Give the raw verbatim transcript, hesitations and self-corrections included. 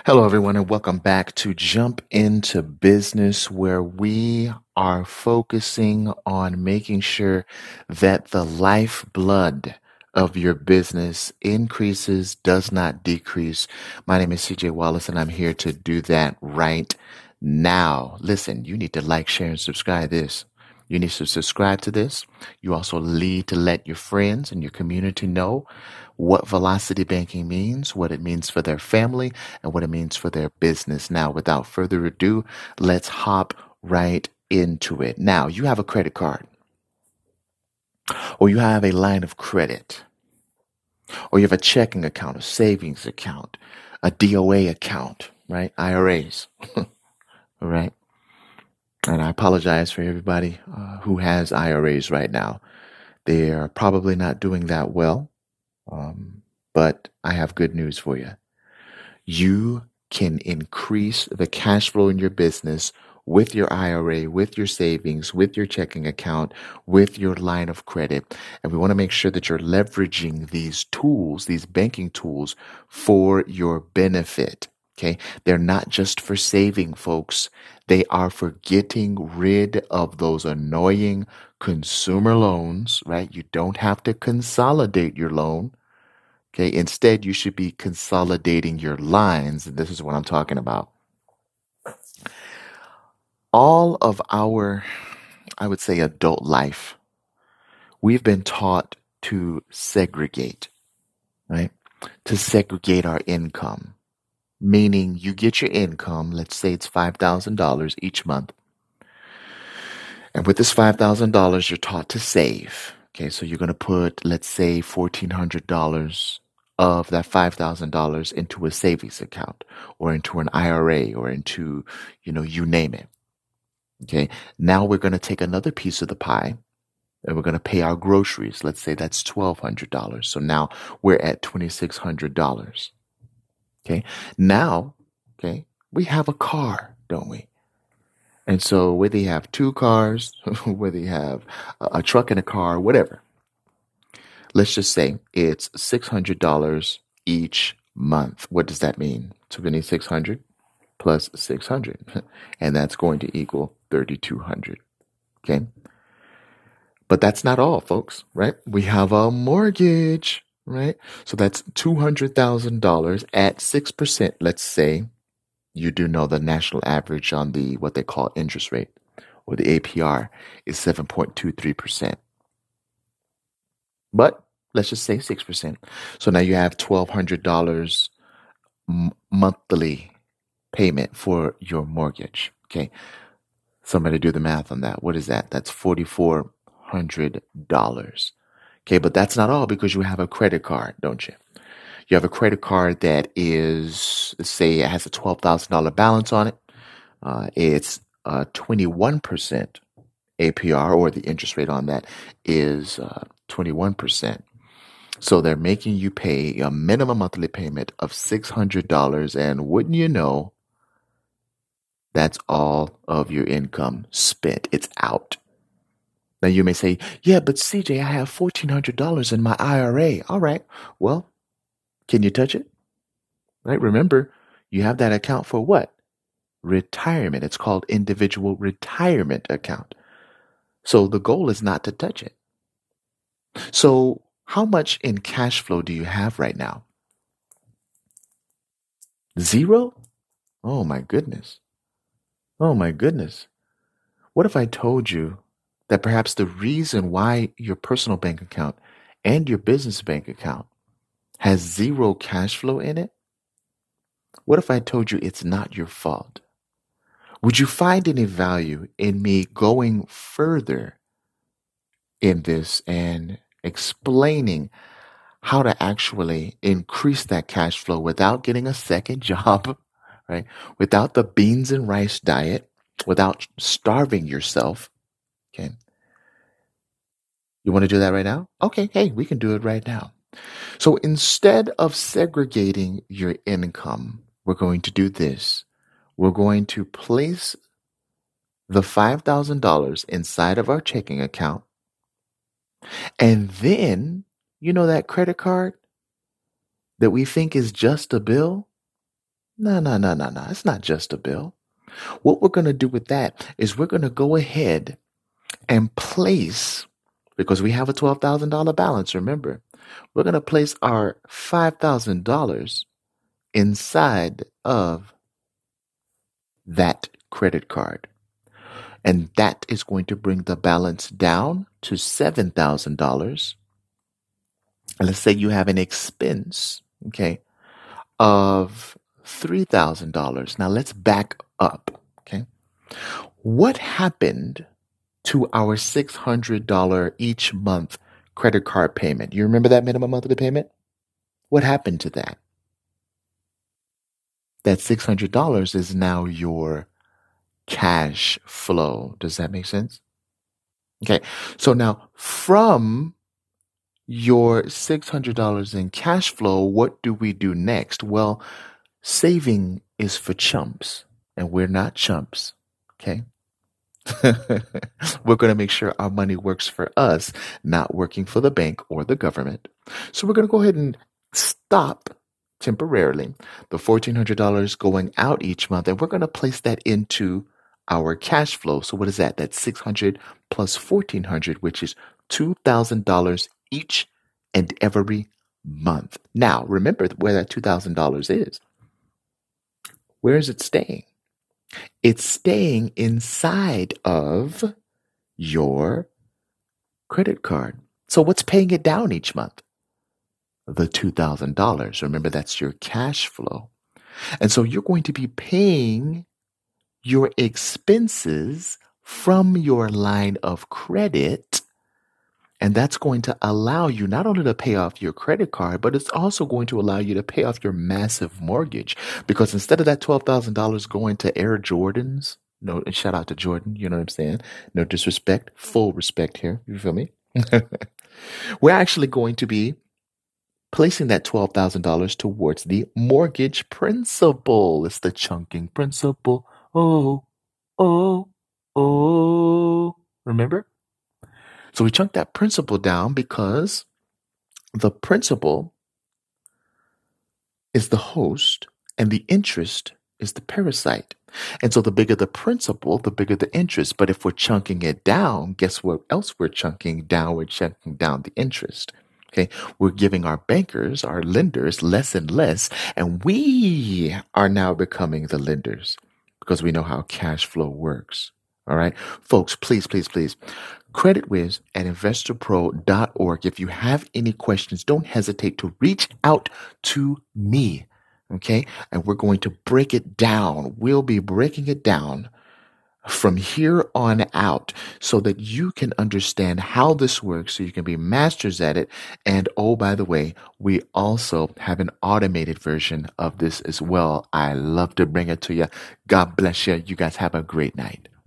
Hello, everyone, and welcome back to Jump Into Business, where we are focusing on making sure that the lifeblood of your business increases, does not decrease. My name is C J Wallace, and I'm here to do that right now. Listen, you need to like, share, and subscribe this. You need to subscribe to this. You also need to let your friends and your community know what velocity banking means, what it means for their family, and what it means for their business. Now, without further ado, let's hop right into it. Now, you have a credit card, or you have a line of credit, or you have a checking account, a savings account, a D O A account, right? I R As, all right? And I apologize for everybody uh, who has I R As right now. They're probably not doing that well, um, but I have good news for you. You can increase the cash flow in your business with your I R A, with your savings, with your checking account, with your line of credit. And we want to make sure that you're leveraging these tools, these banking tools, for your benefit. Okay. They're not just for saving, folks. They are for getting rid of those annoying consumer loans, right? You don't have to consolidate your loan. Okay. Instead, you should be consolidating your lines. And this is what I'm talking about. All of our, I would say, adult life, we've been taught to segregate, right? To segregate our income, meaning you get your income, let's say it's five thousand dollars each month. And with this five thousand dollars, you're taught to save. Okay. So you're going to put, let's say, fourteen hundred dollars of that five thousand dollars into a savings account or into an I R A or into, you know, you name it. Okay. Now we're going to take another piece of the pie and we're going to pay our groceries. Let's say that's twelve hundred dollars. So now we're at twenty-six hundred dollars. Okay. Now, okay, we have a car, don't we? And so whether you have two cars, whether you have a, a truck and a car, whatever, let's just say it's six hundred dollars each month. What does that mean? twenty-six hundred plus six hundred. And that's going to equal thirty-two hundred. Okay. But that's not all, folks, right? We have a mortgage, right? So that's two hundred thousand dollars at six percent. Let's say you do know the national average on the what they call interest rate or the A P R is seven point two three percent. But let's just say six percent. So now you have twelve hundred dollars m- monthly payment for your mortgage. Okay. Somebody do the math on that. What is that? That's forty-four hundred dollars. Okay, but that's not all because you have a credit card, don't you? You have a credit card that is, let's say, it has a twelve thousand dollars balance on it. Uh, it's uh, twenty-one percent A P R, or the interest rate on that is uh, twenty-one percent. So they're making you pay a minimum monthly payment of six hundred dollars. And wouldn't you know, that's all of your income spent. It's out. Now you may say, yeah, but C J, I have fourteen hundred dollars in my I R A. All right. Well, can you touch it? Right? Remember, you have that account for what? Retirement. It's called individual retirement account. So the goal is not to touch it. So how much in cash flow do you have right now? Zero? Oh my goodness. Oh my goodness. What if I told you that perhaps the reason why your personal bank account and your business bank account has zero cash flow in it? What if I told you it's not your fault? Would you find any value in me going further in this and explaining how to actually increase that cash flow without getting a second job, right? Without the beans and rice diet, without starving yourself? Okay. You want to do that right now? Okay, hey, we can do it right now. So instead of segregating your income, we're going to do this. We're going to place the five thousand dollars inside of our checking account. And then, you know, that credit card that we think is just a bill? No, no, no, no, no. It's not just a bill. What we're going to do with that is we're going to go ahead and place, because we have a twelve thousand dollars balance, remember, we're going to place our five thousand dollars inside of that credit card. And that is going to bring the balance down to seven thousand dollars. And let's say you have an expense, okay, of three thousand dollars. Now let's back up, okay? What happened to our six hundred dollars each month credit card payment? You remember that minimum monthly payment? What happened to that? That six hundred dollars is now your cash flow. Does that make sense? Okay, so now from your six hundred dollars in cash flow, what do we do next? Well, saving is for chumps, and we're not chumps, okay? We're going to make sure our money works for us, not working for the bank or the government. So we're going to go ahead and stop temporarily the fourteen hundred dollars going out each month, and we're going to place that into our cash flow. So what is that? That's six hundred dollars plus fourteen hundred dollars, which is two thousand dollars each and every month. Now, remember where that two thousand dollars is. Where is it staying? It's staying inside of your credit card. So what's paying it down each month? The two thousand dollars. Remember, that's your cash flow. And so you're going to be paying your expenses from your line of credit. And that's going to allow you not only to pay off your credit card, but it's also going to allow you to pay off your massive mortgage. Because instead of that twelve thousand dollars going to Air Jordans, no, and shout out to Jordan, you know what I'm saying? No disrespect, full respect here. You feel me? We're actually going to be placing that twelve thousand dollars towards the mortgage principal. It's the chunking principal. Oh, oh, oh. Remember? So we chunk that principal down because the principal is the host and the interest is the parasite. And so the bigger the principal, the bigger the interest. But if we're chunking it down, guess what else we're chunking down? We're chunking down the interest. Okay, we're giving our bankers, our lenders, less and less, and we are now becoming the lenders because we know how cash flow works. All right, folks, please, please, please. CreditWiz at investor pro dot org. If you have any questions, don't hesitate to reach out to me. Okay, and we're going to break it down. We'll be breaking it down from here on out so that you can understand how this works, so you can be masters at it. And oh, by the way, we also have an automated version of this as well. I love to bring it to you. God bless you. You guys have a great night.